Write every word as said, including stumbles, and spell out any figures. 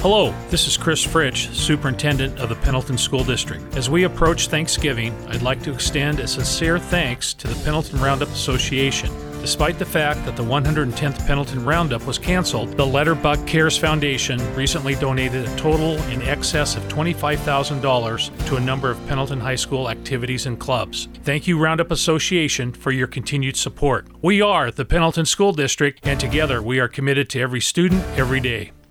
Hello, this is Chris Fritsch, Superintendent of the Pendleton School District. As we approach Thanksgiving, I'd like to extend a sincere thanks to the Pendleton Roundup Association. Despite the fact that the one hundred tenth Pendleton Roundup was canceled, the Letterbuck Cares Foundation recently donated a total in excess of twenty-five thousand dollars to a number of Pendleton High School activities and clubs. Thank you, Roundup Association, for your continued support. We are the Pendleton School District, and together we are committed to every student, every day.